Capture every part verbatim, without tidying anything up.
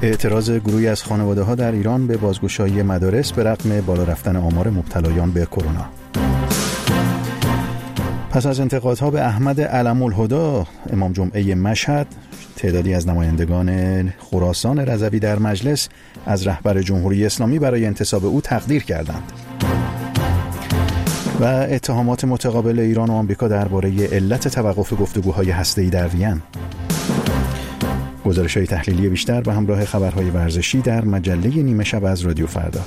اعتراض گروهی از خانواده‌ها در ایران به بازگشایی مدارس به رغم بالا رفتن آمار مبتلایان به کرونا. پس از انتقادها به احمد علم‌الهدی امام جمعه مشهد، تعدادی از نمایندگان خراسان رضوی در مجلس از رهبر جمهوری اسلامی برای انتصاب او تقدیر کردند. و اتهامات متقابل ایران و آمریکا درباره علت توقف گفتگوهای هسته‌ای در وین. گزارش‌های تحلیلی بیشتر به همراه خبرهای ورزشی در مجله نیمه شب از رادیو فردا.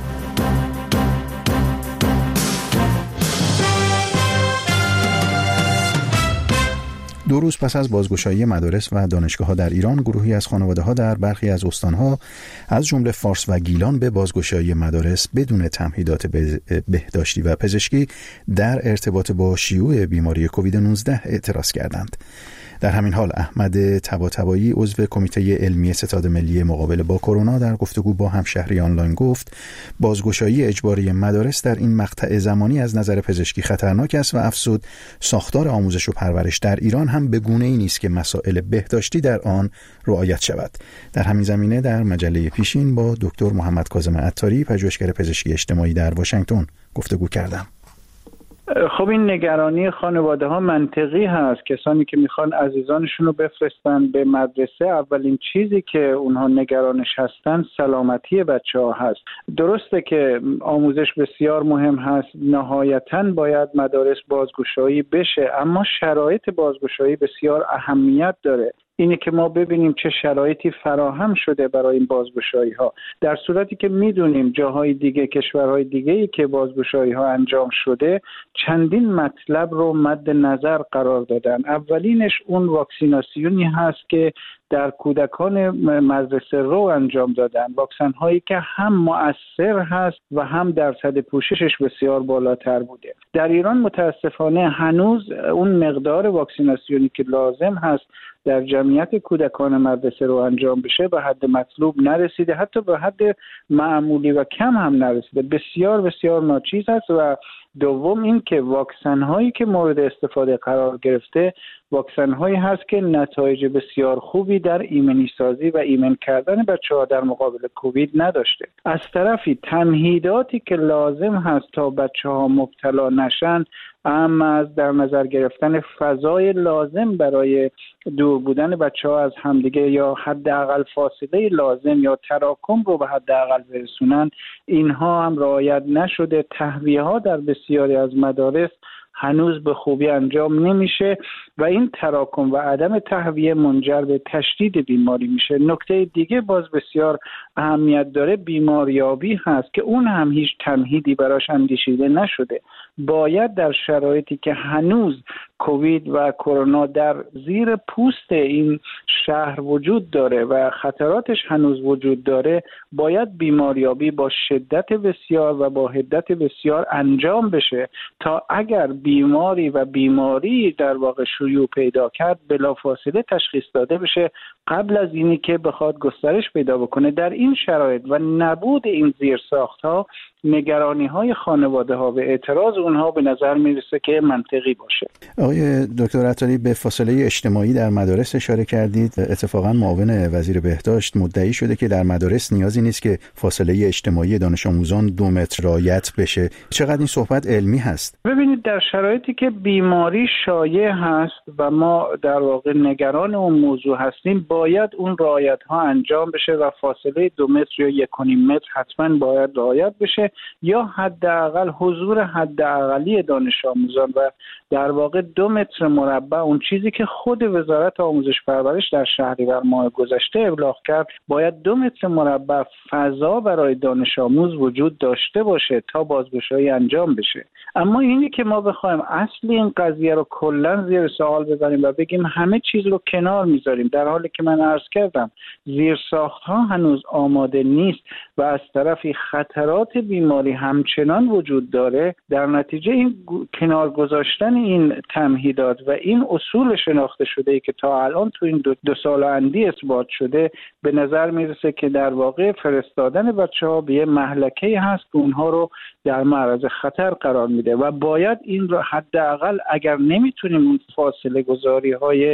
دو روز پس از بازگشایی مدارس و دانشگاه‌ها در ایران، گروهی از خانواده‌ها در برخی از استان‌ها از جمله فارس و گیلان به بازگشایی مدارس بدون تمهیدات بهداشتی و پزشکی در ارتباط با شیوع بیماری کووید نوزده اعتراض کردند. در همین حال احمد طباطبایی عضو کمیته علمی ستاد ملی مقابله با کرونا در گفتگو با همشهری آنلاین گفت بازگشایی اجباری مدارس در این مقطع زمانی از نظر پزشکی خطرناک است و افزود ساختار آموزش و پرورش در ایران هم به گونه‌ای نیست که مسائل بهداشتی در آن رعایت شود. در همین زمینه در مجله پیشین با دکتر محمد کاظم عطاری، پژوهشگر پزشکی اجتماعی در واشنگتن گفتگو کردم. خب این نگرانی خانواده ها منطقی هست. کسانی که میخوان عزیزانشون رو بفرستن به مدرسه، اولین چیزی که اونها نگرانش هستن سلامتی بچه ها هست. درسته که آموزش بسیار مهم هست، نهایتاً باید مدارس بازگشایی بشه، اما شرایط بازگشایی بسیار اهمیت داره. اینه که ما ببینیم چه شرایطی فراهم شده برای این بازگشایی ها. در صورتی که میدونیم جاهای دیگه، کشورهای دیگه‌ای که بازگشایی ها انجام شده، چندین مطلب رو مد نظر قرار دادن. اولینش اون واکسیناسیونی هست که در کودکان مدرسه رو انجام دادن، واکسن هایی که هم مؤثر هست و هم درصد پوششش بسیار بالاتر بوده. در ایران متاسفانه هنوز اون مقدار واکسیناسیونی که لازم هست در جمعیت کودکان مدرسه رو انجام بشه به حد مطلوب نرسیده، حتی به حد معمولی و کم هم نرسیده. بسیار بسیار ناچیز است. و دوم این که واکسن هایی که مورد استفاده قرار گرفته واکسن هایی هست که نتایج بسیار خوبی در ایمنی سازی و ایمن کردن بچه ها در مقابل کووید نداشته. از طرفی تمهیداتی که لازم هست تا بچه ها مبتلا نشن، اما از در نظر گرفتن فضای لازم برای دور بودن بچه ها از همدیگه یا حداقل فاصله لازم یا تراکم رو به حداقل برسونن، اینها هم رعایت نشده. تهویه ها در بسیاری از مدارس هنوز به خوبی انجام نمیشه و این تراکم و عدم تهویه منجر به تشدید بیماری میشه. نکته دیگه باز بسیار اهمیت داره، بیماریابی هست که اون هم هیچ تمهیدی براش اندیشیده نشده. باید در شرایطی که هنوز کووید و کرونا در زیر پوست این شهر وجود داره و خطراتش هنوز وجود داره، باید بیماریابی با شدت بسیار و با حدت بسیار انجام بشه تا اگر بیماری و بیماری در واقع شیوع پیدا کرد بلافاصله تشخیص داده بشه قبل از اینی که بخواد گسترش پیدا بکنه. در این شرایط و نبود این زیرساخت‌ها، نگرانی‌های خانواده‌ها و اعتراض اونها به نظر میرسه که منطقی باشه. آقای دکتر عطاری، به فاصله اجتماعی در مدارس اشاره کردید. اتفاقا معاون وزیر بهداشت مدعی شده که در مدارس نیازی نیست که فاصله اجتماعی دانش آموزان دو متر رعایت بشه. چقدر این صحبت علمی هست؟ ببینید، در شرایطی که بیماری شایع هست و ما در واقع نگران اون موضوع هستیم، باید اون رعایت‌ها انجام بشه و فاصله دو متر یا یک و نیم متر حتما باید رعایت بشه، یا حداقل حضور حداقلی دانش آموزان و در واقع دو متر مربع، اون چیزی که خود وزارت آموزش پرورش در شهریور ماه گذشته ابلاغ کرد، باید دو متر مربع فضا برای دانش آموز وجود داشته باشه تا بازگشایی انجام بشه. اما اینی که ما بخوایم اصل این قضیه رو کلا زیر سوال ببریم و بگیم همه چیز رو کنار میذاریم، در حالی که من عرض کردم زیرساخت‌ها هنوز آماده نیست و از طرفی خطرات بیماری همچنان وجود داره، در نتیجه این کنار گذاشتن این تمهیدات و این اصول شناخته شده که تا الان تو این دو, دو سال اندی اثبات شده، به نظر میرسه که در واقع فرستادن بچه‌ها به یه مهلکه‌ای هست که اونها رو در معرض خطر قرار میده و باید این رو حداقل اگر نمیتونیم اون فاصله گذاری های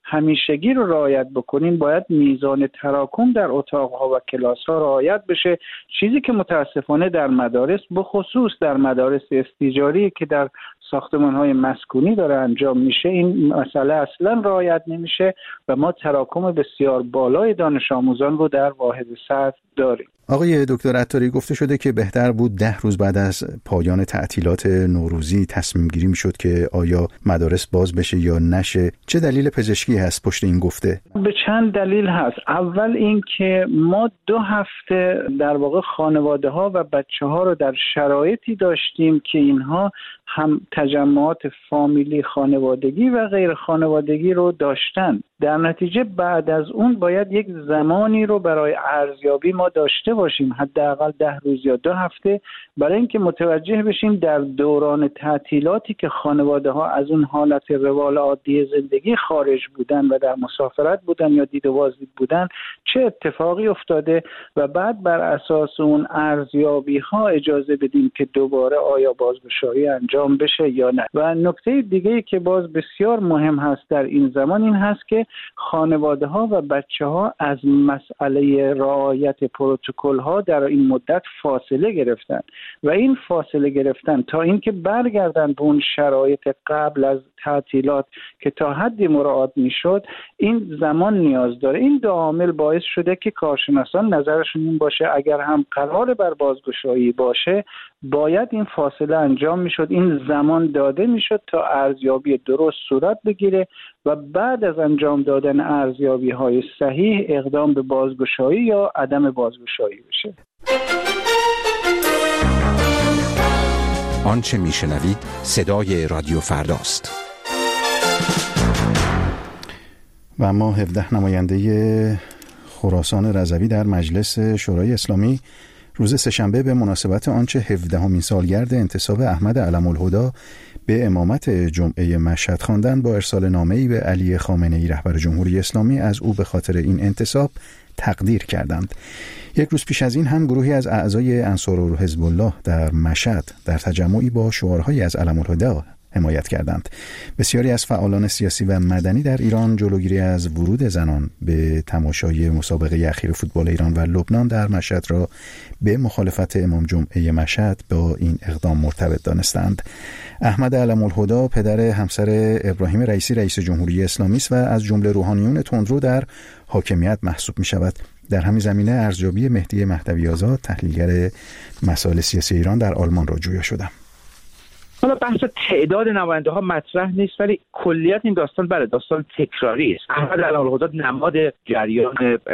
همیشگی رو رعایت بکنیم، باید میزان تراکم در اتاق‌ها و کلاس‌ها رعایت بشه، چیزی که متاسفانه در مدارس بخصوص در مدارس استیجاری که در ساختمان‌های مسکونی داره انجام میشه این مسئله اصلا رعایت نمیشه و ما تراکم بسیار بالای دانش آموزان رو در واحد صدر داریم. آقای دکتر عطاری، گفته شده که بهتر بود ده روز بعد از پایان تعطیلات نوروزی تصمیم گیری میشد که آیا مدارس باز بشه یا نشه. چه دلیل پزشکی هست پشت این گفته؟ به چند دلیل هست. اول این که ما دو هفته در واقع خانواده ها و بچه ها رو در شرایطی داشتیم که اینها هم تجمعات فامیلی خانوادگی و غیر خانوادگی رو داشتن. در نتیجه بعد از اون باید یک زمانی رو برای ارزیابی ما داشته باشیم، حداقل ده روز یا دو هفته، برای اینکه متوجه بشیم در دوران تعطیلاتی که خانواده ها از اون حالت روال عادی زندگی خارج بودن و در مسافرت بودن یا دید و بازدید بودن چه اتفاقی افتاده و بعد بر اساس اون ارزیابی ها اجازه بدیم که دوباره آیا بازگشایی انجام بشه یا نه. و نکته دیگه‌ای که باز بسیار مهم هست در این زمان این هست که خانواده ها و بچه ها از مسئله رعایت پروتکل ها در این مدت فاصله گرفتن و این فاصله گرفتن تا اینکه برگردن به اون شرایط قبل از تعطیلات که تا حدی مراعات میشد این زمان نیاز داره. این دو عامل باعث شده که کارشناسان نظرشون این باشه اگر هم قرار بر بازگشایی باشه باید این فاصله انجام میشد، این زمان داده میشد تا ارزیابی درست صورت بگیره و بعد از انجام دادن ارزیابی های صحیح اقدام به بازگشایی یا عدم بازگشایی بشه. آنچه میشنوید صدای رادیو فرداست. و اما هفده نماینده خراسان رضوی در مجلس شورای اسلامی روز سه‌شنبه به مناسبت آنچه هفدهمین سالگرد انتصاب احمد علم‌الهدی به امامت جمعه مشهد خواندن با ارسال نامه‌ای به علی خامنه‌ای رهبر جمهوری اسلامی از او به خاطر این انتصاب تقدیر کردند. یک روز پیش از این هم گروهی از اعضای انصار حزب الله در مشهد در تجمعی با شعارهایی از علم‌الهدی حمایت کردند. بسیاری از فعالان سیاسی و مدنی در ایران جلوگیری از ورود زنان به تماشای مسابقه اخیر فوتبال ایران و لبنان در مشهد را به مخالفت امام جمعه مشهد با این اقدام مرتبط دانستند. احمد علم‌الهدی پدر همسر ابراهیم رئیسی رئیس جمهوری اسلامی است و از جمله روحانیون تندرو در حاکمیت محسوب می شود. در همین زمینه ارزیابی مهدی مهدوی آزاد تحلیلگر مسائل سیاسی ایران در آلمان را جویا شدم. حالا بحث تعداد نماینده ها مطرح نیست، ولی کلیت این داستان بله داستان تکراری است. احمد علم‌الهدی نماد جریان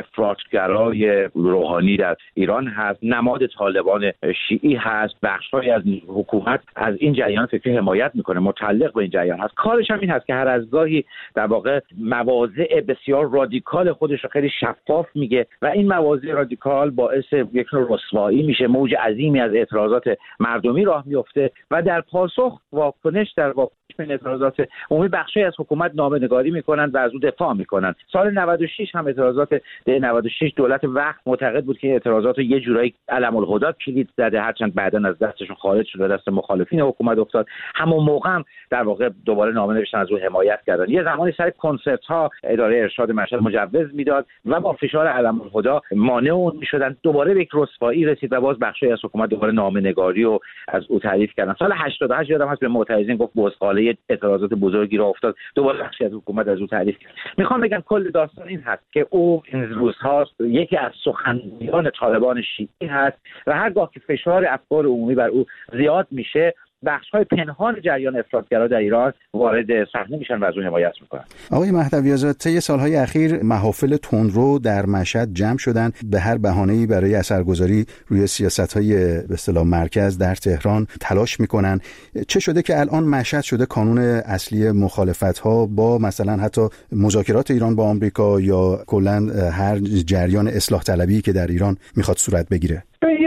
افراطگرای روحانی در ایران هست، نماد طالبان شیعی هست، بخش‌هایی از حکومت از این جریان فکری حمایت میکنه، متعلق به این جریان هست. کارش هم این هست که هر از گاهی در واقع مواضع بسیار رادیکال خودش رو خیلی شفاف میگه و این مواضع رادیکال باعث یک نوع رسوایی میشه، موج عظیمی از اعتراضات مردمی راه میفته و در پاس واکنش در واکنش به اعتراضات عمومی بخشی از حکومت نامه‌نگاری میکنند و از اون دفاع میکنند. سال نود و شش هم اعتراضات نود و شش دولت وقت معتقد بود که اعتراضات یه جورایی علم‌الهدی کلید زده، هرچند بعداً از دستشون خارج شد و دست مخالفین حکومت افتاد. همون موقع هم در واقع دوباره نامه نوشتن از او حمایت کردن. یه زمانی سر کنسرت ها اداره ارشاد مشهد مجوز میداد و با فشار علم‌الهدی مانع اون میشدن. دوباره به یک رسوایی رسید و باز بخشی از حکومت دوباره نامه‌نگاری و از او تعریف کردن. سال هشتاد و هشت یادم هست به معترضین گفت بزغاله اعتراضات بزرگی را افتاد، دوباره بخشی از حکومت از او تعریف کرد. میخوام بگم کل داستان این هست که او این روزها یکی از سخنگویان طالبان شیعی هست و هرگاه که فشار افکار عمومی بر او زیاد میشه بخش‌های پنهان جریان افراطگرا در ایران وارد صحنه میشن و از اون حمایت میکنن. آقای مهدوی آزاد، طی سالهای اخیر محافل تندرو در مشهد جمع شدن به هر بهانه‌ای برای اثرگذاری روی سیاست‌های به اصطلاح مرکز در تهران تلاش میکنن. چه شده که الان مشهد شده کانون اصلی مخالفت‌ها با مثلا حتی مذاکرات ایران با آمریکا یا کلاً هر جریان اصلاح طلبی که در ایران میخواد صورت بگیره؟ یه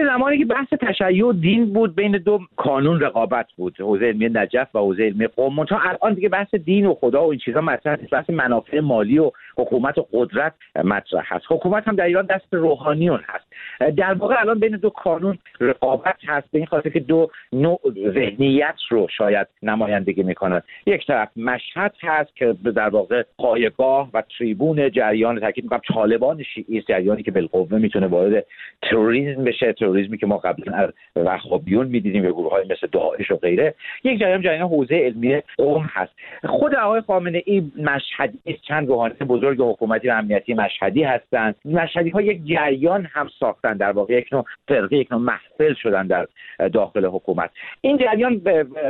زمانی که بحث تشیع دین بود بین دو کانون رقابت بود، حوزه علمی نجف و حوزه علمی قم. منتها الان دیگه بحث دین و خدا و این چیزا مطرح نیست، بحث منافع مالی و حکومت و قدرت مطرح هست. حکومت هم در ایران دست روحانیون هست. در واقع الان بین دو کانون رقابت هست، به این خاطر که دو نوع ذهنیت رو شاید نمایندگی میکنن. یک طرف مشهد هست که در واقع پایگاه و تریبون جریان، تاکید میکنم طالبان شیعی، جریانی که بالقوه میتونه وارد تروریسم بشه، تروریسمی که ما قبلا از وهابیون میدیدیم به گروه‌های مثل داعش و غیره. یک جریان جریان حوزه علمی قم هست. خود آقای خامنه‌ای مشهدی، چند روحانی بزرگ حکومتی و امنیتی مشهدی هستند. مشهدی‌ها یک جریان هم ساختن، در واقع یک نوع فرقه، یک نوع محفل شدن در داخل حکومت. این جریان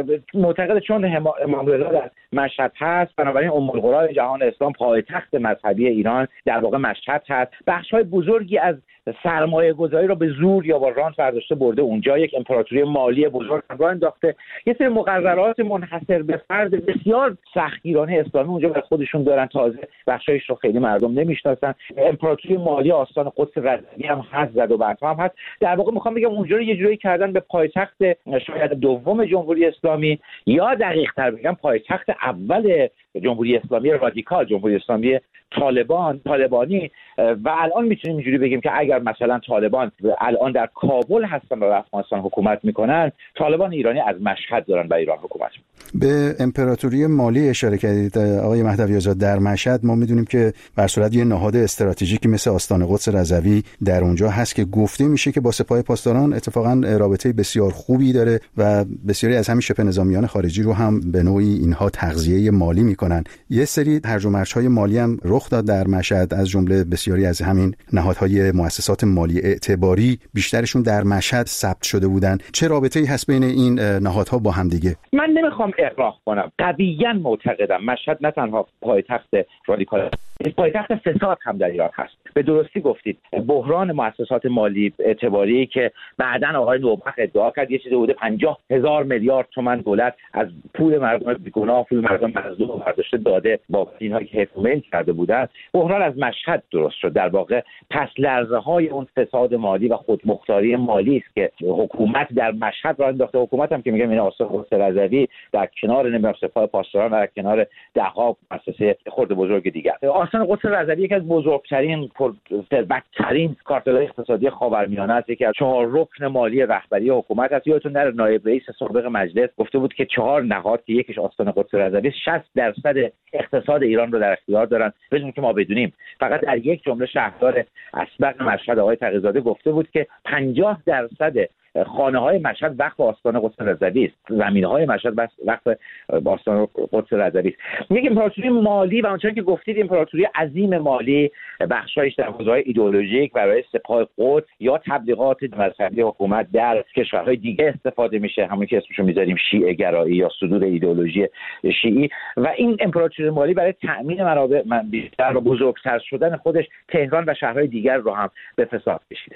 معتقد چون امام رضا در مشهد هست، بنابراین ام القرى جهان اسلام، پایتخت مذهبی ایران در واقع مشهد هست. بخش‌های بزرگی از سرمایه گذاری رو به زور یا با رانت برداشته برده اونجا، یک امپراتوری مالی بزرگ راه انداخته. یه سری مقررات منحصر به فرد بسیار سختگیرانه اسلامی اونجا برای خودشون دارن، تازه بخشایش رو خیلی مردم نمیشناسن. امپراتوری مالی آستان قدس رضوی هم هست، زد و برپا هم هست. در واقع میخوام بگم اونجا رو یه جوری کردن به پایتخت شاید دوم جمهوری اسلامی، یا دقیق‌تر بگم پایتخت اول جمهوری اسلامی رادیکال، جمهوری اسلامی طالبان طالبانی. و الان میتونیم اینجوری بگیم که اگر مثلا طالبان الان در کابل هستن و افغانستان حکومت میکنن، طالبان ایرانی از مشهد دارن به ایران حکومت. به امپراتوری مالی اشاره کردید آقای مهدوی آزاد. در مشهد ما میدونیم که بر صورت یه نهاد استراتژیکی مثل آستان قدس رضوی در اونجا هست که گفته میشه که با سپاه پاسداران اتفاقا رابطه بسیار خوبی داره و بسیاری از همین شبه نظامیان خارجی رو هم به نوعی اینها تغذیه مالی میکنن. یه سری هرج و مرج‌های مالی هم رخ داد در مشهد، از جمله بسیاری از همین نهادهای مؤسسات مالی اعتباری بیشترشون در مشهد ثبت شده بودن. چه رابطه‌ای هست بین این نهادها با هم دیگه؟ من نمیخوام اغراق کنم، قویاً معتقدم مشهد نه تنها پایتخت رادیکال، پایتخت فساد هم در ایران هست. به درستی گفتید، بحران مؤسسات مالی اعتباری که بعداً آقای نوبخت ادعا کرد یه چیزی حدود پنجاه هزار میلیارد تومان دولت از پول مردم بیگناه، پول مردم مظلوم برداشته داده با اینهایی که حفظ کرده بودند، بحران از مشهد درست شد. در واقع پس لرزه های اون فساد مالی و خودمختاری مالی است که حکومت در مشهد راه انداخته. حکومت هم که میگم این آستان قدس رضوی در کنار نمیدونم سپاه پاسداران و در کنار ده‌ها مؤسسه خرد بزرگ دیگر. آستان قدس رضوی یکی از بزرگترین ثروت‌ترین کارتل‌های اقتصادی خاورمیانه است، یکی از چهار رکن مالی رهبری حکومت است. یادتون نره نایب رئیس سابق مجلس گفته بود که چهار نهاد که یکیش آستان قدس رضوی شصت درصد اقتصاد ایران رو در اختیار دارن، بدون که ما بدونیم. فقط در یک جمله شهردار اسبق مشهد آقای تقی‌زاده گفته بود که پنجاه درصد خانه‌های مشهد وقف آستان قدس رضوی است، زمین‌های مشهد وقف آستان قدس رضوی است. یک امپراتوری مالی و آنچنان که گفتید امپراتوری عظیم مالی، بخشایش در حوزه‌های ایدئولوژیک برای سپاه قدس یا تبلیغات مذهبی حکومت در کشورهای دیگه استفاده میشه، همون که اسمشو میذاریم شیعه گرایی یا صدور ایدئولوژی شیعی. و این امپراتوری مالی برای تأمین منابع بیشتر و بزرگتر شدن خودش تهران و شهرهای دیگر رو هم به فساد کشیده.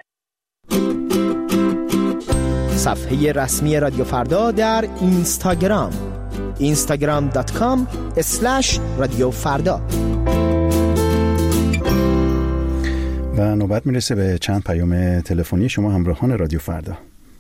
صفحه رسمی رادیو فردا در اینستاگرام اینستاگرام دات کام اسلش رادیو فردا. و نوبت میرسه به چند پیام تلفنی شما همراهان رادیو فردا.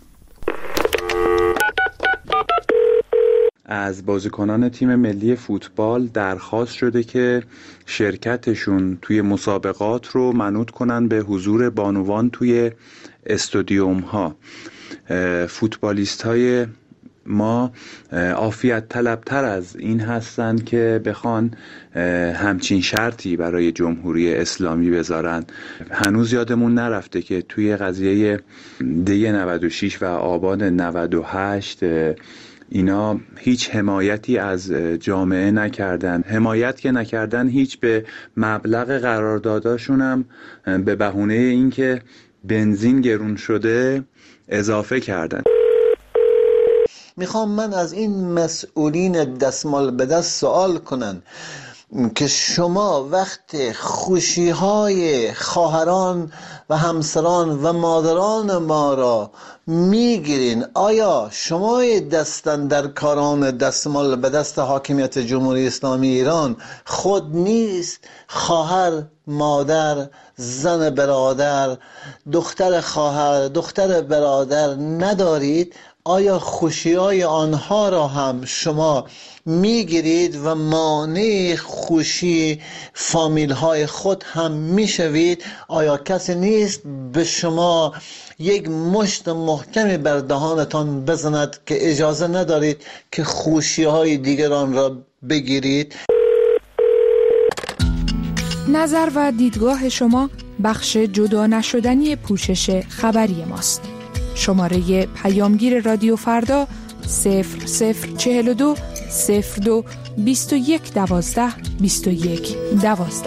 از بازیکنان تیم ملی فوتبال درخواست شده که شرکتشون توی مسابقات رو منوط کنن به حضور بانوان توی استادیوم ها. فوتبالیست های ما عافیت طلبتر از این هستن که بخوان همچین شرطی برای جمهوری اسلامی بذارن. هنوز یادمون نرفته که توی قضیه دی نود و شش و آبان نود و هشت اینا هیچ حمایتی از جامعه نکردن. حمایت که نکردن، هیچ به مبلغ قرارداداشون هم به بهونه اینکه بنزین گرون شده اضافه کردن. میخوام من از این مسئولین دستمال به دست سوال کنن، که شما وقت خوشی‌های خواهران و همسران و مادران ما را میگیرین، آیا شما دستن در کاران دستمال به دست حاکمیت جمهوری اسلامی ایران خود نیست؟ خواهر، مادر، زن برادر، دختر خواهر، دختر برادر ندارید؟ آیا خوشی‌های آنها را هم شما میگیرید و مانع خوشی فامیل‌های خود هم میشوید؟ آیا کسی نیست به شما یک مشت محکمی بر دهانتان بزند که اجازه ندارید که خوشی‌های دیگران را بگیرید؟ نظر و دیدگاه شما بخش جدا نشدنی پوشش خبری ماست. شماره پیامگیر رادیو فردا صفر صفر چهل و دو صفر دو بیست و یک دوازده بیست و یک دوازده.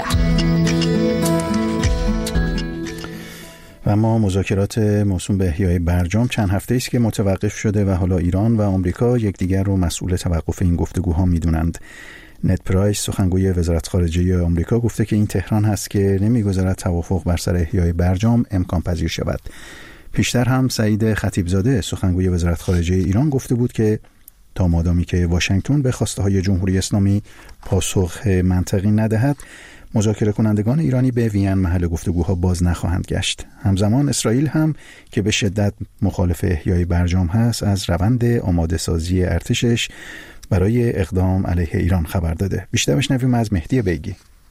و اما مذاکرات موسوم به احیای برجام چند هفته است که متوقف شده و حالا ایران و آمریکا یکدیگر رو مسئول توقف این گفتگوها میدونند. نت پرایس سخنگوی وزارت خارجه آمریکا گفته که این تهران هست که نمیگذارد توافق بر سر احیای برجام امکان پذیر شود. پیشتر هم سعید خطیبزاده سخنگوی وزارت خارجه ایران گفته بود که تا مادامی که واشنگتن به خواسته های جمهوری اسلامی پاسخ منطقی ندهد، مذاکره کنندگان ایرانی به وین محل گفتگوها باز نخواهند گشت. همزمان اسرائیل هم که به شدت مخالف احیای برجام هست، از روند آماده سازی ارتشش برای اقدام علیه ایران خبر داده. بیشتر بشنویم از مهدی بیگی.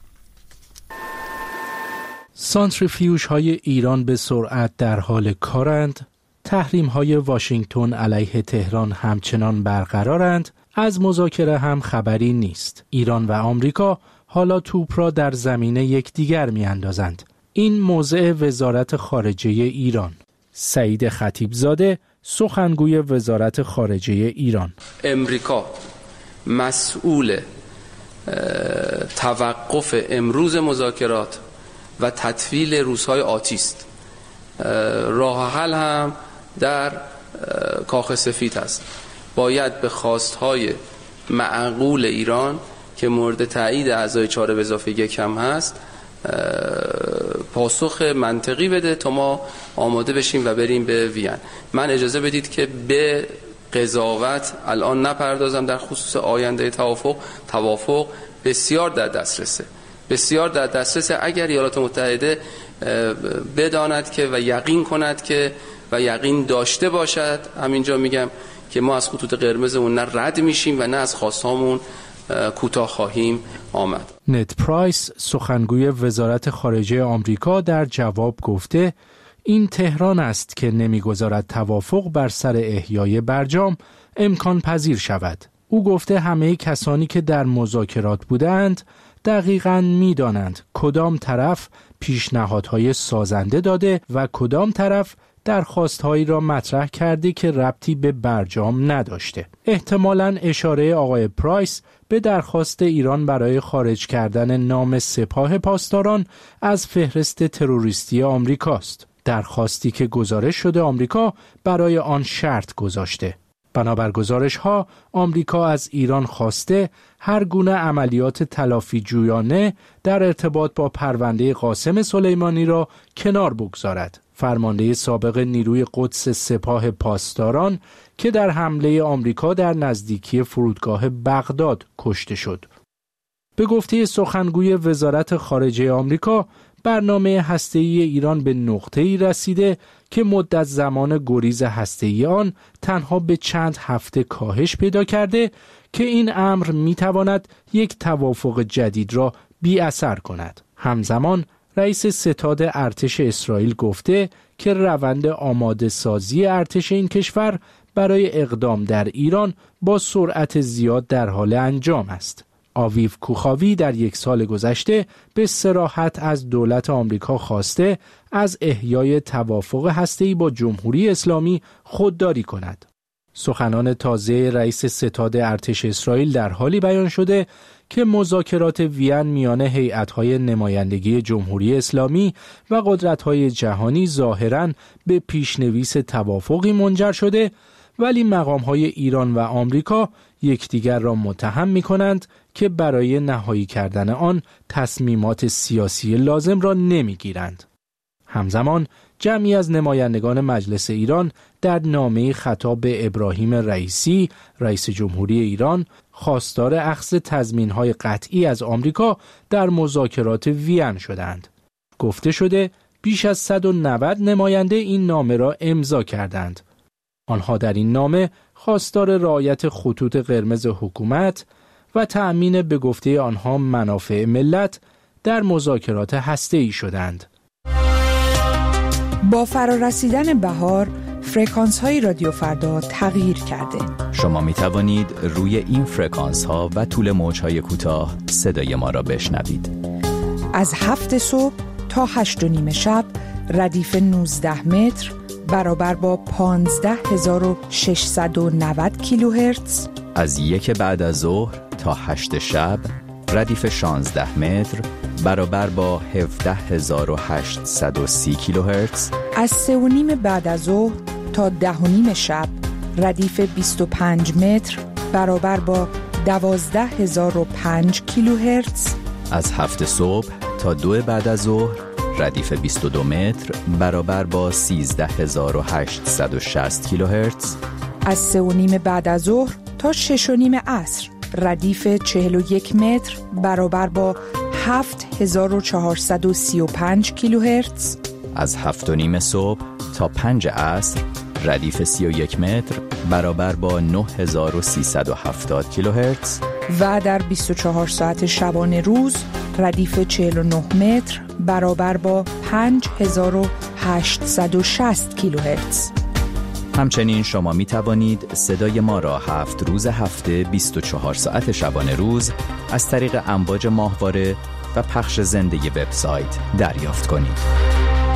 سانتریفیوژ های ایران به سرعت در حال کارند، تحریم های واشنگتن علیه تهران همچنان برقرارند، از مذاکره هم خبری نیست. ایران و آمریکا حالا توپ را در زمین یکدیگر میاندازند. این موضع وزارت خارجه ایران. سعید خطیبزاده سخنگوی وزارت خارجه ایران: امریکا مسئول توقف امروز مذاکرات و تطویل روزهای آتی است. راه حل هم در کاخ سفید است. باید به خواستهای معقول ایران که مورد تایید اعضای چهار به اضافه یک هم هست پاسخ منطقی بده تا ما آماده بشیم و بریم به وین. من اجازه بدید که به قضاوت الان نپردازم در خصوص آینده توافق. توافق بسیار در دسترسه، بسیار در دسترسه. اگر ایالات متحده بداند که و یقین کند که و یقین داشته باشد، همینجا میگم که ما از خطوط قرمزمون نه رد میشیم و نه از خواستهامون کوتاه خواهیم آمد. نت پرایس سخنگوی وزارت خارجه آمریکا در جواب گفته این تهران است که نمیگذارد توافق بر سر احیای برجام امکان پذیر شود. او گفته همه کسانی که در مذاکرات بودند دقیقاً می‌دانند کدام طرف پیشنهادهای سازنده داده و کدام طرف درخواستهایی را مطرح کرده که ربطی به برجام نداشته. احتمالاً اشاره آقای پرایس به درخواست ایران برای خارج کردن نام سپاه پاسداران از فهرست تروریستی آمریکاست. درخواستی که گزارش شده آمریکا برای آن شرط گذاشته. بنابر گزارش ها آمریکا از ایران خواسته هر گونه عملیات تلافی جویانه در ارتباط با پرونده قاسم سلیمانی را کنار بگذارد. فرمانده سابق نیروی قدس سپاه پاسداران که در حمله آمریکا در نزدیکی فرودگاه بغداد کشته شد. به گفته سخنگوی وزارت خارجه آمریکا، برنامه هسته‌ای ایران به نقطه‌ای رسیده که مدت زمان گریز هسته‌ای آن تنها به چند هفته کاهش پیدا کرده که این امر می‌تواند یک توافق جدید را بی اثر کند. همزمان رئیس ستاد ارتش اسرائیل گفته که روند آماده سازی ارتش این کشور برای اقدام در ایران با سرعت زیاد در حال انجام است. آویو کوخاوی در یک سال گذشته به صراحت از دولت آمریکا خواسته از احیای توافق هسته‌ای با جمهوری اسلامی خودداری کند. سخنان تازه رئیس ستاد ارتش اسرائیل در حالی بیان شده که مذاکرات وین میان هیئت‌های نمایندگی جمهوری اسلامی و قدرت‌های جهانی ظاهراً به پیشنویس توافقی منجر شده، ولی مقام‌های ایران و آمریکا یکدیگر را متهم می‌کنند که برای نهایی کردن آن تصمیمات سیاسی لازم را نمیگیرند. همزمان جمعی از نمایندگان مجلس ایران در نامه خطاب به ابراهیم رئیسی رئیس جمهوری ایران خواستار اخذ تضمین‌های قطعی از آمریکا در مذاکرات وین شدند. گفته شده بیش از صد و نود نماینده این نامه را امضا کردند. آنها در این نامه خواستار رعایت خطوط قرمز حکومت و تأمین به گفته آنها منافع ملت در مذاکرات هسته‌ای شدند. با فرارسیدن بهار، فرکانس های رادیو فردا تغییر کرده. شما می توانید روی این فرکانس ها و طول موج های کوتاه صدای ما را بشنوید. از هفت صبح تا هشت و نیم شب ردیف نوزده متر برابر با پانزده هزار و ششصد و نود کیلوهرتز. از یک بعد از ظهر تا هشت شب ردیف شانزده متر برابر با هفده هزار و هشتصد و سی کیلوهرتز. از سه و نیم بعد از ظهر تا ده و نیم شب ردیف بیست و پنج متر برابر با دوازده هزار و پنج کیلوهرتز. از هفت صبح تا دو بعد از ظهر ردیف بیست و دو متر برابر با سیزده هزار و هشتصد و شصت کیلوهرتز. از سه و نیم بعد از ظهر تا شش و نیم عصر ردیف چهل و یک متر برابر با هفت هزار و چهارصد و سی و پنج کیلوهرتز. از هفت و نیم صبح تا پنج عصر ردیف سی و یک متر برابر با نه هزار و سیصد و هفتاد کیلوهرتز. و در بیست و چهار ساعت شبانه روز ردیف چهل و نه متر برابر با پنج هزار و هشتصد و شصت کیلوهرتز. همچنین شما می توانید صدای ما را هفت روز هفته بیست و چهار ساعت شبانه روز از طریق امواج ماهواره و پخش زنده وبسایت دریافت کنید.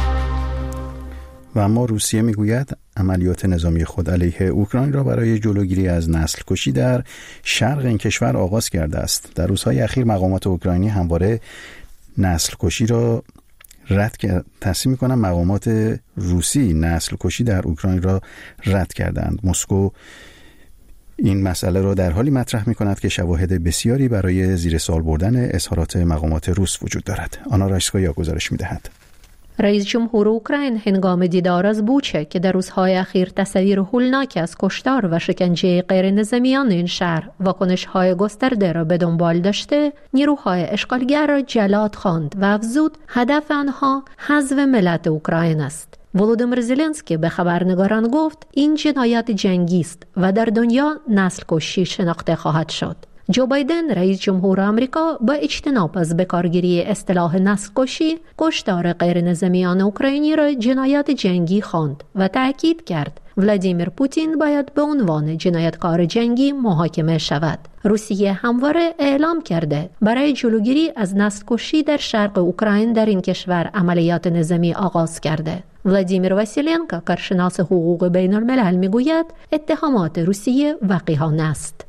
و اما روسیه میگوید عملیات نظامی خود علیه اوکراین را برای جلوگیری از نسل کشی در شرق این کشور آغاز کرده است. در روزهای اخیر مقامات اوکراینی همواره نسل کشی را رد کرد. تصمیم می‌کنم مقامات روسی نسل کشی در اوکراین را رد کردند. مسکو این مسئله را در حالی مطرح می‌کند که شواهد بسیاری برای زیر سوال بردن اظهارات مقامات روس وجود دارد. آنا رایسکایا گزارش می‌دهد. رئیس جمهور اوکراین هنگام دیدار از بوچه که در روزهای اخیر تصاویر هولناک از کشتار و شکنجه غیر نظامیان این شهر واکنش‌های گسترده را به دنبال داشته، نیروهای اشغالگر را جلاد خواند و افزود هدف آنها حذف ملت اوکراین است. ولودیمیر زلنسکی به خبرنگاران گفت این جنایت جنگی است و در دنیا نسل کشی شناخته خواهد شد. جو بایدن رئیس جمهور آمریکا با اجتناب از بکارگیری اصطلاح نسل کشی کشتار غیر نظامیان اوکراینی را جنایت جنگی خواند و تأکید کرد ولادیمیر پوتین باید به عنوان جنایتکار جنگی محاکمه شود. روسیه همواره اعلام کرده برای جلوگیری از نسل کشی در شرق اوکراین در این کشور عملیات نظامی آغاز کرده. ولادیمیر واسیلنکو کارشناس حقوق بین الملل میگوید اتهامات روسیه وقیحانه است.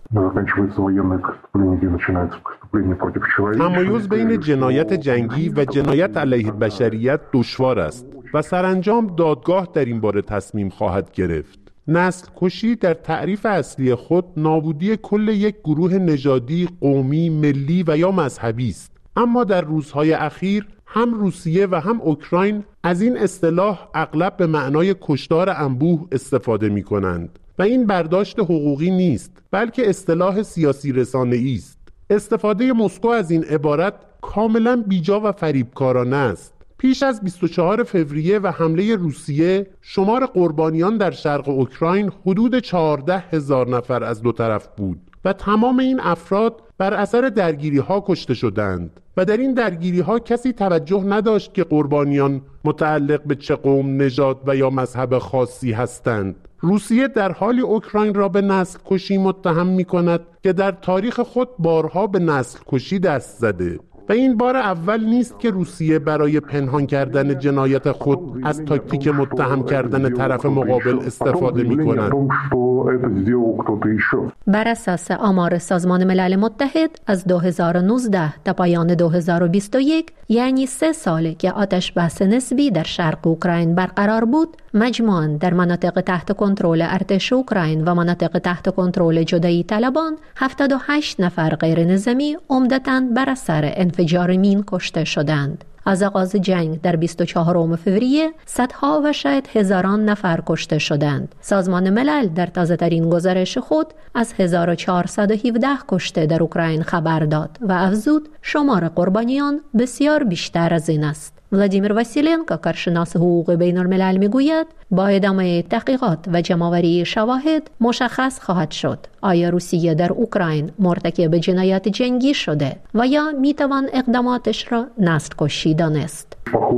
تمایز بین جنایت جنگی و جنایت علیه بشریت دشوار است و سرانجام دادگاه در این باره تصمیم خواهد گرفت. نسل کشی در تعریف اصلی خود نابودی کل یک گروه نژادی، قومی، ملی و یا مذهبی است. اما در روزهای اخیر هم روسیه و هم اوکراین از این اصطلاح اغلب به معنای کشتار انبوه استفاده می کنند و این برداشت حقوقی نیست بلکه اصطلاح سیاسی رسانه‌ای است. استفاده مسکو از این عبارت کاملا بیجا و فریبکارانه است. پیش از بیست و چهارم فوریه و حمله روسیه شمار قربانیان در شرق اوکراین حدود چهارده هزار نفر از دو طرف بود و تمام این افراد بر اثر درگیری ها کشته شدند و در این درگیری ها کسی توجه نداشت که قربانیان متعلق به چه قوم، نژاد و یا مذهب خاصی هستند. روسیه در حالی اوکراین را به نسل کشی متهم می کند که در تاریخ خود بارها به نسل کشی دست زده و این بار اول نیست که روسیه برای پنهان کردن جنایت خود از تاکتیک متهم کردن طرف مقابل استفاده می‌کند. بر اساس آمار سازمان ملل متحد از دو هزار و نوزده تا پایان دو هزار و بیست و یک، یعنی سه ساله که آتش بس نسبی در شرق اوکراین برقرار بود، مجموعاً در مناطق تحت کنترل ارتش اوکراین و مناطق تحت کنترل جدایی طلبان هفتاد و هشت نفر غیر نظامی عمدتاً بر اثر انفجار مین کشته شدند. از آغاز جنگ در بیست و چهارم فوریه صدها و شاید هزاران نفر کشته شدند. سازمان ملل در تازه‌ترین گزارش خود از هزار و چهارصد و هفده کشته در اوکراین خبر داد و افزود شمار قربانیان بسیار بیشتر از این است. ولادیمیر واسیلنکو، کارشناس حقوق بین الملل، میگوید با ادامه تحقیقات و جمع‌آوری شواهد مشخص خواهد شد آیا روسیه در اوکراین مرتکب جنایات جنگی شده و یا میتوان اقداماتش را نسل‌کشی دانست.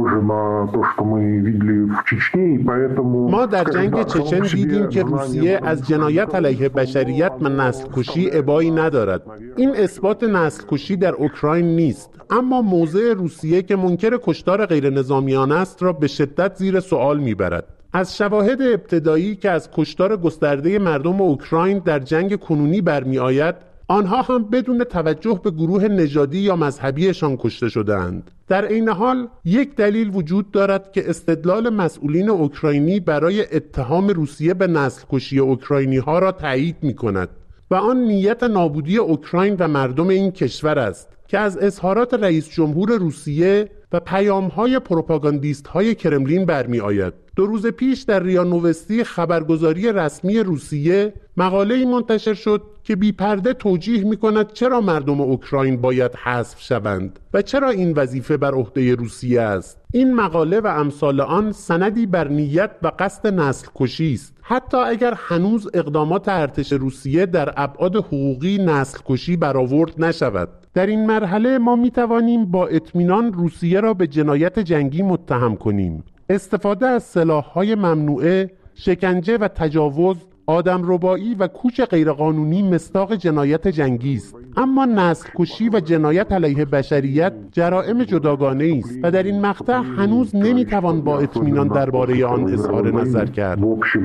ما در جنگ چچن دیدیم که روسیه از جنایت علیه بشریت و نسل‌کشی ابایی ندارد. این اثبات نسل‌کشی در اوکراین نیست، اما موضع روسیه که منکر کشتار غیر نظامیان است را به شدت زیر سوال میبرد. از شواهد ابتدایی که از کشتار گسترده مردم اوکراین در جنگ کنونی برمی آید، آنها هم بدون توجه به گروه نژادی یا مذهبیشان کشته شدند. در این حال یک دلیل وجود دارد که استدلال مسئولین اوکراینی برای اتهام روسیه به نسل‌کشی اوکراینی ها را تایید می کند و آن نیت نابودی اوکراین و مردم این کشور است که از اظهارات رئیس جمهور روسیه و پیام‌های پروپاگاندیست‌های کرملین برمی آید. دو روز پیش در ریا نووستی، خبرگزاری رسمی روسیه، مقاله‌ای منتشر شد که بی‌پرده توجیه می‌کند چرا مردم اوکراین باید حذف شوند و چرا این وظیفه بر عهده روسیه است. این مقاله و امثال آن سندی بر نیت و قصد نسل کشی است، حتی اگر هنوز اقدامات ارتش روسیه در ابعاد حقوقی نسل کشی برآورد نشود. در این مرحله ما می‌توانیم با اطمینان روسیه را به جنایت جنگی متهم کنیم. استفاده از سلاح‌های ممنوعه، شکنجه و تجاوز، آدمربایی و کوچ غیرقانونی مصداق جنایت جنگی است. اما نسل‌کشی و جنایت علیه بشریت جرائم جداگانه است و در این مقطع هنوز نمی‌توان با اطمینان درباره آن اظهار نظر کرد.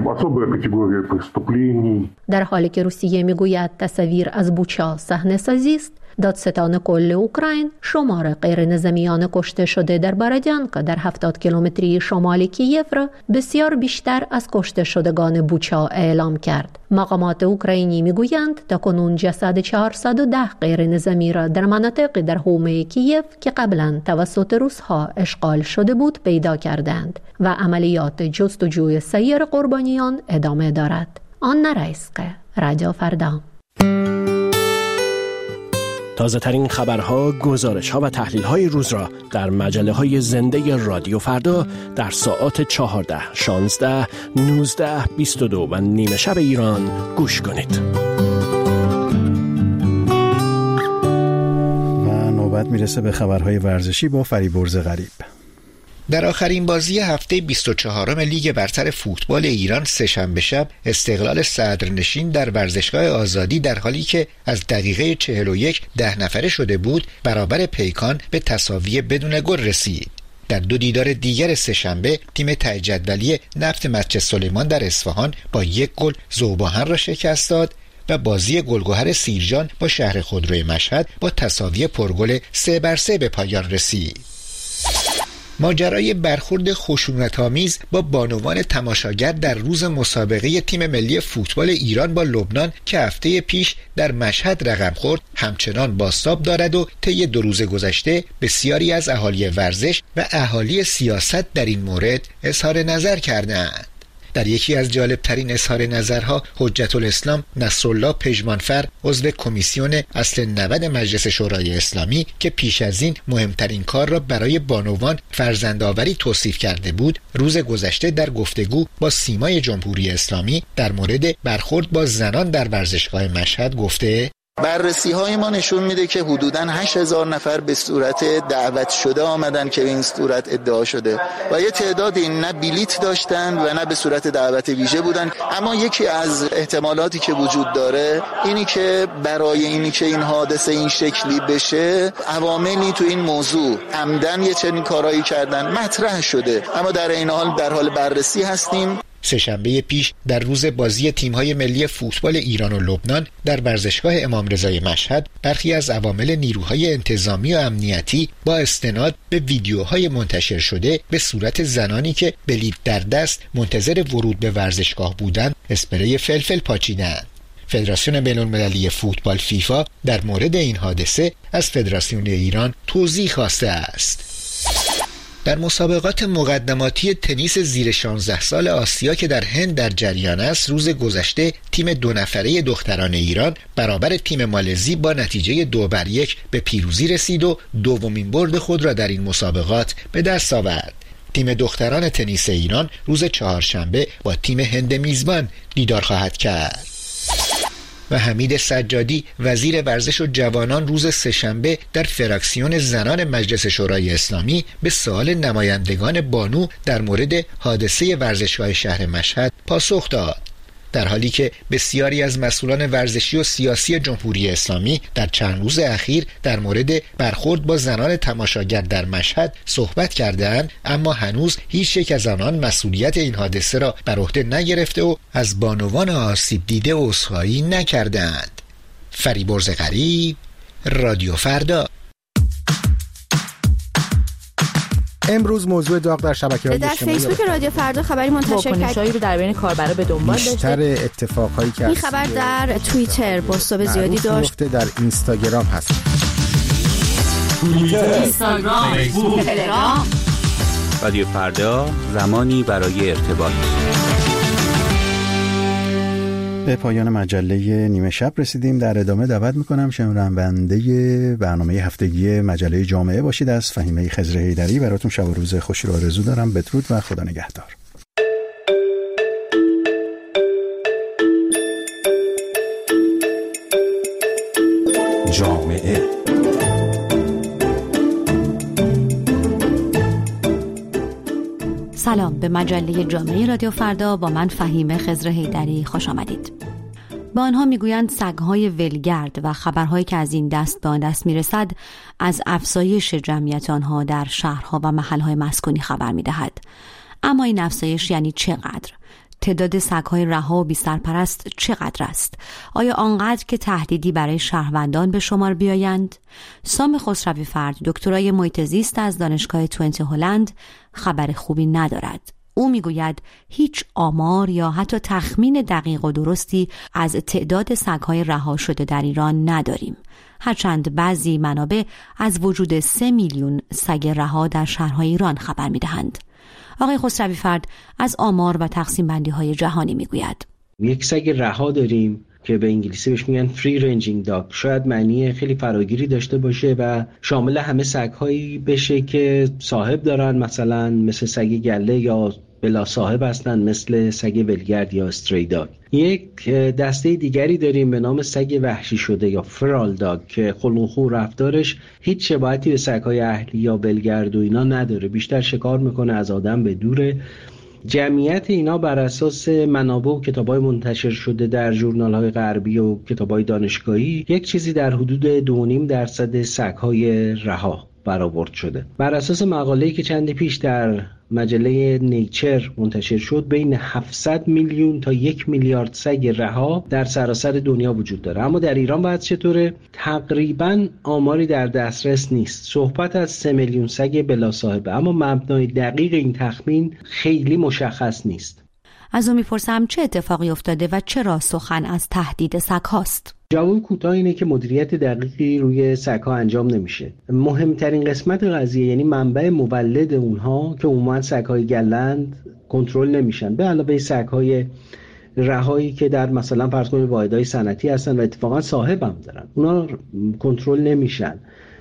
در حالی که روسیه میگوید تصاویر از بوچا صحنه‌سازی است، دادستان کل اوکراین شمار غیر نظامیان کشته شده در بارادیانکا در هفتاد کیلومتری شمال کییف را بسیار بیشتر از کشته شدگان بوچا اعلام کرد. مقامات اوکراینی میگویند تاکنون جسد چهارصد و ده غیر نظامی را در مناطقی در حومه کییف که قبلا توسط روس‌ها اشغال شده بود پیدا کردند و عملیات جستجوی سایر قربانیان ادامه دارد. آنا رایسکا، رادیو فردا. تازه ترین خبرها، گزارش‌ها و تحلیل‌های روز را در مجله‌های زنده رادیو فردا در ساعات چهارده، شانزده، نوزده، بیست و دو و نیمه شب ایران گوش کنید. و نوبت میرسه به خبرهای ورزشی با فریبرز غریب. در آخرین بازی هفته بیست و چهارم لیگ برتر فوتبال ایران سه‌شنبه شب استقلال صدرنشین در ورزشگاه آزادی در حالی که از دقیقه چهل و یک ده نفره شده بود برابر پیکان به تساوی بدون گل رسید. در دو دیدار دیگر سه‌شنبه تیم ته جدولی نفت مسجد سلیمان در اصفهان با یک گل ذوب‌آهن را شکست داد و بازی گلگهر سیرجان با شهر خودروی مشهد با تساوی پرگل سه بر سه به پایان رسید. ماجرای برخورد خشونت‌آمیز با بانوان تماشاگر در روز مسابقه تیم ملی فوتبال ایران با لبنان که هفته پیش در مشهد رقم خورد همچنان بازتاب دارد و طی دو روز گذشته بسیاری از اهالی ورزش و اهالی سیاست در این مورد اظهار نظر کردند. در یکی از جالبترین اظهار نظرها حجت الاسلام نصرالله پژمانفر عضو کمیسیون اصل نود مجلس شورای اسلامی که پیش از این مهمترین کار را برای بانوان فرزندآوری توصیف کرده بود، روز گذشته در گفتگو با سیمای جمهوری اسلامی در مورد برخورد با زنان در ورزشگاه مشهد گفته: بررسی های ما نشون میده که حدوداً هشت هزار نفر به صورت دعوت شده آمدن که به این صورت ادعا شده و یه تعدادی نه بلیت داشتن و نه به صورت دعوت ویژه بودن. اما یکی از احتمالاتی که وجود داره اینی که برای اینی که این حادثه این شکلی بشه عواملی تو این موضوع عمدن یه چنین کارایی کردن مطرح شده، اما در این حال در حال بررسی هستیم. سه‌شنبه پیش در روز بازی تیم‌های ملی فوتبال ایران و لبنان در ورزشگاه امام رضای مشهد، برخی از عوامل نیروهای انتظامی و امنیتی با استناد به ویدیوهای منتشر شده به صورت زنانی که بلیط در دست منتظر ورود به ورزشگاه بودند اسپری فلفل پاچیدند. فدراسیون بین‌المللی فوتبال فیفا در مورد این حادثه از فدراسیون ایران توضیح خواسته است. در مسابقات مقدماتی تنیس زیر شانزده سال آسیا که در هند در جریان است، روز گذشته تیم دو نفره دختران ایران برابر تیم مالزی با نتیجه دو بر یک به پیروزی رسید و دومین برد خود را در این مسابقات به دست آورد. تیم دختران تنیس ایران روز چهارشنبه با تیم هند میزبان دیدار خواهد کرد. و حمید سجادی وزیر ورزش و جوانان روز سه‌شنبه در فراکسیون زنان مجلس شورای اسلامی به سوال نمایندگان بانو در مورد حادثه ورزشگاه شهر مشهد پاسخ داد، در حالی که بسیاری از مسئولان ورزشی و سیاسی جمهوری اسلامی در چند روز اخیر در مورد برخورد با زنان تماشاگر در مشهد صحبت کردند، اما هنوز هیچ یک از آنان مسئولیت این حادثه را بر عهده نگرفته و از بانوان آسیب دیده عذرخواهی نکردند. فریبرز غریب، رادیو فردا. امروز موضوع داغ در شبکه‌های اجتماعی در فیسبوک رادیو فردا خبری منتشر کرد. واکنش‌هایی رو در بین کاربرا به دنبال داشته. بیشتر اتفاقایی که این خبر در توییتر بازتاب زیادی داشت. در اینستاگرام هست. اینستاگرام، فیسبوک، تلگرام. رادیو فردا، زمانی برای ارتباط. به پایان مجله نیمه شب رسیدیم. در ادامه دعوت میکنم شنونده برنامه هفتگی مجله جامعه باشید. از فهیمه خضر حیدری براتون شب و روز خوشی رو آرزو دارم. بدرود و خدا نگهدار. جامعه سلام، به مجله جامعه رادیو فردا با من فهیمه خضر حیدری خوش آمدید. با آنها میگویند سگ‌های ولگرد و خبرهایی که از این دست به آن دست میرسد از افزایش جمعیت آنها در شهرها و محلهای مسکونی خبر میدهد. اما این افزایش یعنی چقدر؟ تعداد سگ‌های رها و بی سرپرست چقدر است؟ آیا آنقدر که تهدیدی برای شهروندان به شمار بیایند؟ سام خسروی فرد، دکترای محیط زیست از دانشگاه توئنتی هلند، خبر خوبی ندارد. او میگوید هیچ آمار یا حتی تخمین دقیق و درستی از تعداد سگ‌های رها شده در ایران نداریم، هرچند بعضی منابع از وجود سه میلیون سگ رها در شهرهای ایران خبر میدهند. آقای خسروی فرد از آمار و تقسیم بندی های جهانی میگوید. یک سگ رها داریم که به انگلیسی بهش میگن فری رنجینگ داگ. شاید معنی خیلی فراگیری داشته باشه و شامل همه سگ‌هایی بشه که صاحب دارن، مثلا مثل سگ گله یا بلا صاحب هستن مثل سگ ولگرد یا استری داگ. یک دسته دیگری داریم به نام سگ وحشی شده یا فرال داگ که خلق و خو رفتارش هیچ شباهتی به سگ‌های اهلی یا ولگرد و اینا نداره، بیشتر شکار میکنه، از آدم به دوره. جمعیت اینا بر اساس منابع و کتاب‌های منتشر شده در ژورنال‌های غربی و کتاب‌های دانشگاهی یک چیزی در حدود دو و نیم درصد سگ‌های رها برآورد شده. بر اساس مقاله‌ای که چند پیش در مجله نیچر منتشر شد، بین هفتصد میلیون تا یک میلیارد سگ رها در سراسر دنیا وجود داره. اما در ایران وضع چطوره؟ تقریباً آماری در دسترس نیست. صحبت از سه میلیون سگ بلا صاحبه، اما مبنای دقیق این تخمین خیلی مشخص نیست. از او میپرسم چه اتفاقی افتاده و چرا سخن از تهدید سگ هاست؟ جواب کوتاه اینه که مدیریت دقیقی روی سگ‌ها انجام نمیشه. مهمترین قسمت قضیه یعنی منبع مولد اونها که عموما سگ‌های گلند کنترل نمیشن، به علاوه سگ‌های رهایی که در مثلا فرض کنید واحدهای صنعتی هستن و اتفاقا صاحب هم دارن، اونا کنترل نمیشن.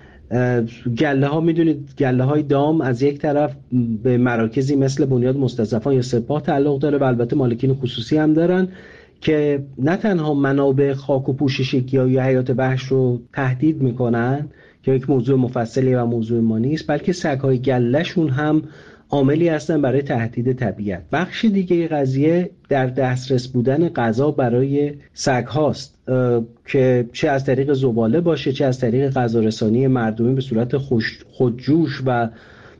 گله ها میدونید گله های دام از یک طرف به مراکزی مثل بنیاد مستضعفان یا سپاه تعلق داره و البته مالکین خصوصی هم دارن، که نه تنها منابع خاک و پوشش گیاهی و حیات وحش رو تهدید میکنن که یک موضوع مفصلی و موضوع ما نیست، بلکه سگ‌های گله‌شون هم عاملی هستن برای تهدید طبیعت. بخش دیگه قضیه در دسترس بودن غذا برای سگ هاست که چه از طریق زباله باشه، چه از طریق غذا رسانی مردمی به صورت خودجوش و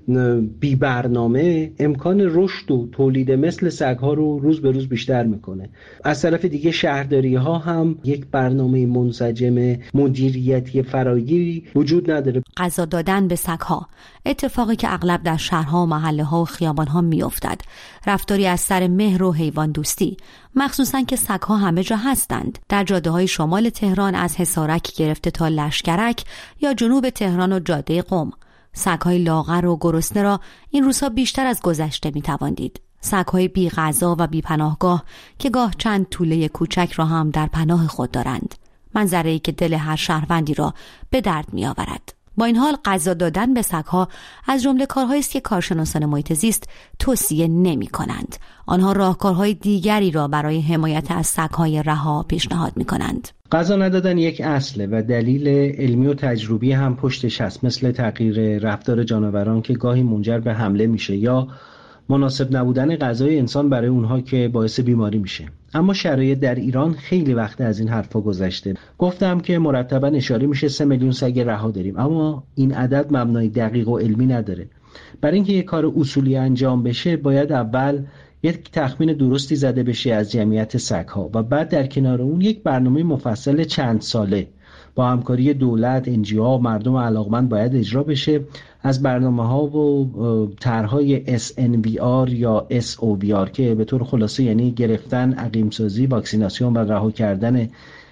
بی برنامه امکان رشد و تولید مثل سگ‌ها رو روز به روز بیشتر میکنه. از طرف دیگه شهرداری ها هم یک برنامه منسجم مدیریتی فراگیری وجود نداره. غذا دادن به سگ‌ها، اتفاقی که اغلب در شهرها و محله‌ها و خیابان‌ها میافتد. رفتاری از سر مهر و حیوان دوستی، مخصوصاً که سگ‌ها همه جا هستند. در جاده‌های شمال تهران از حصارک گرفته تا لشکرک یا جنوب تهران و جاده قم، سگ‌های لاغر و گرسنه را این روزها بیشتر از گذشته می‌توان دید. سگ‌های بی غذا و بی پناهگاه که گاه چند توله کوچک را هم در پناه خود دارند. منظره‌ای که دل هر شهروندی را به درد می‌آورد. با این حال غذا دادن به سگ‌ها از جمله کارهایی است که کارشناسان محیط زیست توصیه نمی‌کنند. آنها راهکارهای دیگری را برای حمایت از سگ‌های رها پیشنهاد می‌کنند. غذا ندادن یک اصله و دلیل علمی و تجربی هم پشتش هست، مثل تغییر رفتار جانوران که گاهی منجر به حمله میشه یا مناسب نبودن غذای انسان برای اونها که باعث بیماری میشه. اما شرایط در ایران خیلی وقت از این حرفا گذشته. گفتم که مرتبا اشاره میشه سه میلیون سگ رها داریم، اما این عدد مبنای دقیق و علمی نداره. برای اینکه یک کار اصولی انجام بشه باید اول یک تخمین درستی زده بشه از جمعیت سگ‌ها و بعد در کنار اون یک برنامه مفصل چند ساله با همکاری دولت، انجیوها و مردم علاقمند باید اجرا بشه. از برنامه‌ها و طرح‌های اس ان وی آر یا اس او وی آر که به طور خلاصه یعنی گرفتن، عقیم‌سازی، واکسیناسیون و رها کردن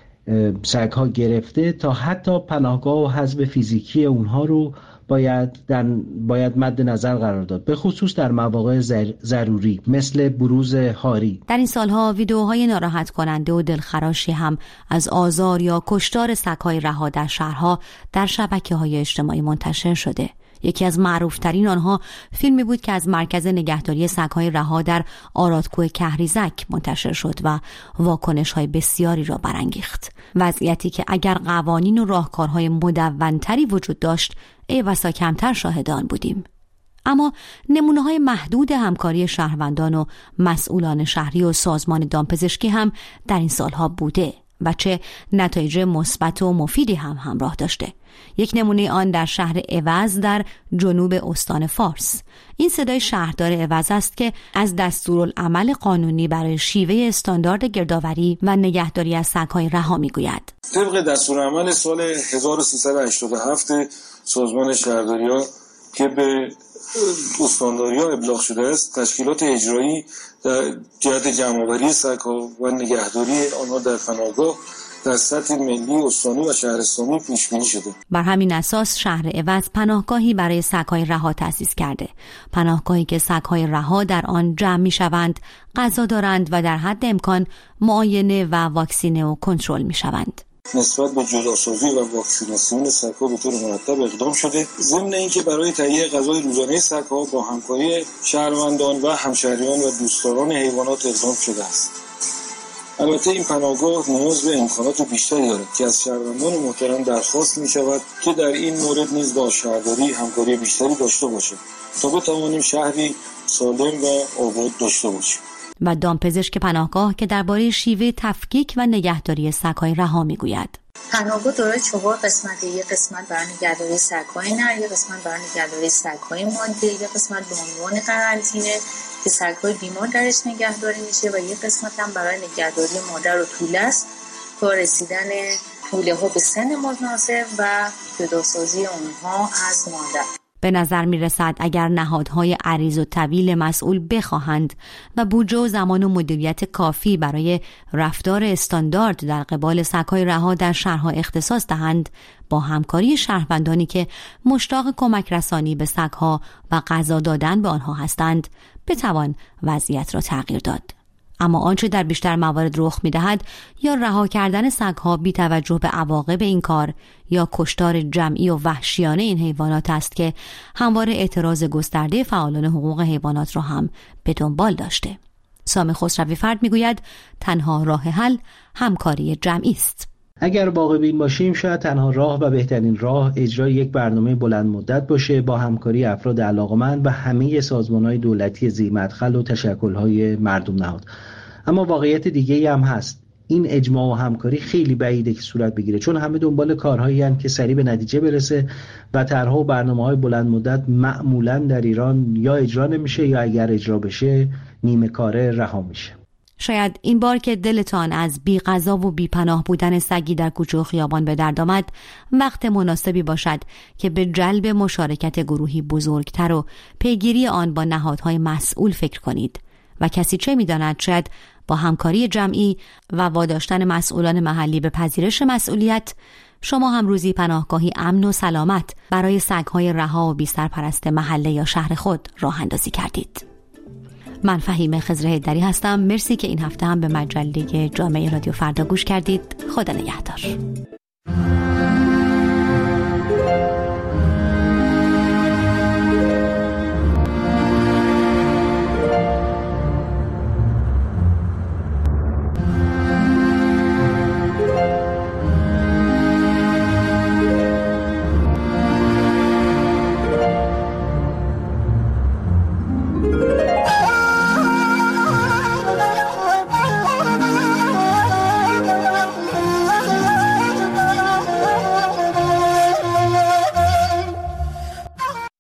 سگ‌ها گرفته تا حتی پناهگاه و حذف فیزیکی اونها رو باید در باید مد نظر قرار داد، به خصوص در مواقع ضروری مثل بروز هاری. در این سالها ویدیوهای ناراحت کننده و دلخراشی هم از آزار یا کشتار سگ‌های رها در شهرها در شبکه‌های اجتماعی منتشر شده. یکی از معروفترین آنها فیلمی بود که از مرکز نگهداری سگ‌های رها در آرادکوه کهریزک منتشر شد و واکنش‌های بسیاری را برانگیخت. وضعیتی که اگر قوانین و راهکارهای مدون‌تری وجود داشت ای بسا کمتر شاهدان بودیم. اما نمونه‌های محدود همکاری شهروندان و مسئولان شهری و سازمان دامپزشکی هم در این سالها بوده و چه نتایج مثبت و مفیدی هم همراه داشته. یک نمونه آن در شهر اوز در جنوب استان فارس. این صدای شهردار اوز است که از دستورالعمل قانونی برای شیوه استاندارد گردآوری و نگهداری از سگ‌های رها میگوید. طبق دستورالعمل سال هزار و سیصد و هشتاد و هفت سازمان شهرداری‌ها که به استانداری‌ها ابلاغ شده است، تشکیلات اجرایی در جهت جمع‌آوری سگ‌ها و نگهداری آنها در پناهگاه در سطح ملی، استانی و شهرستانی پیش بینی شده. بر همین اساس شهر اوز پناهگاهی برای سگ‌های رها تأسیس کرده. پناهگاهی که سگ‌های رها در آن جمع می‌شوند، غذا دارند و در حد امکان معاینه و واکسینه و کنترل می‌شوند. نسبت به جداسازی و واکسیناسیون سگ‌ها به طور مرتب اقدام شده، ضمن اینکه برای تهیه غذای روزانه سگ‌ها با همکاری شهروندان و همشهریان و دوستداران حیوانات اقدام شده است. البته این پناهگاه نیاز به امکانات بیشتری دارد که از شهروندان محترم درخواست می شود که در این مورد نیز با شهرداری همکاری بیشتری داشته باشد تا بتوانیم شهری سالم و آباد داشته باشیم. و دامپزشک پناهگاه که درباره شیوه تفکیک و نگهداری سگ‌های رها میگوید. پناهگاه دارای چهار قسمته، یک قسمت برای نگهداری سگ‌های نر، یک قسمت برای نگهداری سگ‌های ماده، یک قسمت به عنوان قرنطینه که سگ‌های بیمار درش نگهداری میشه و یک قسمت هم برای نگهداری مادر و توله است تا رسیدن توله‌ها به سن مناسب و جداسازی اونها از مادر. به نظر می رسد اگر نهادهای عریض و طویل مسئول بخواهند و بودجه و زمان و مدیریت کافی برای رفتار استاندارد در قبال سگ‌های رها در شهرها اختصاص دهند، با همکاری شهروندانی که مشتاق کمک رسانی به سگ‌ها و غذا دادن به آنها هستند، بتوان وضعیت را تغییر داد. اما آنچه در بیشتر موارد رخ می‌دهد یا رها کردن سگ‌ها بی توجه به عواقب این کار یا کشتار جمعی و وحشیانه این حیوانات است که همواره اعتراض گسترده فعالان حقوق حیوانات را هم به دنبال داشته. سام خسروی فرد میگوید تنها راه حل همکاری جمعی است. اگر واقع بین باشیم شاید تنها راه و بهترین راه اجرای یک برنامه بلند مدت باشه با همکاری افراد علاقمند و همه سازمان‌های دولتی ذی‌مدخل و تشکل‌های مردم نهاد. اما واقعیت دیگه‌ای هم هست. این اجماع و همکاری خیلی بعیده که صورت بگیره، چون همه دنبال کارهایی هستند که سریع به نتیجه برسه و طرح‌ها و برنامه‌های بلند مدت معمولاً در ایران یا اجرا نمیشه یا اگر اجرا بشه نیمه کاره رها میشه. شاید این بار که دلتان از بی غذا و بی پناه بودن سگی در کوچه و خیابان به درد آمد، وقت مناسبی باشد که به جلب مشارکت گروهی بزرگتر و پیگیری آن با نهادهای مسئول فکر کنید و کسی چه می‌داند شاید با همکاری جمعی و واداشتن مسئولان محلی به پذیرش مسئولیت شما هم روزی پناهگاهی امن و سلامت برای سگ‌های رها و بی سرپرست محله یا شهر خود راه اندازی کردید. من فهیمه خضر حیدری هستم. مرسی که این هفته هم به مجله جامعه رادیو فردا گوش کردید. خدا نگهدار.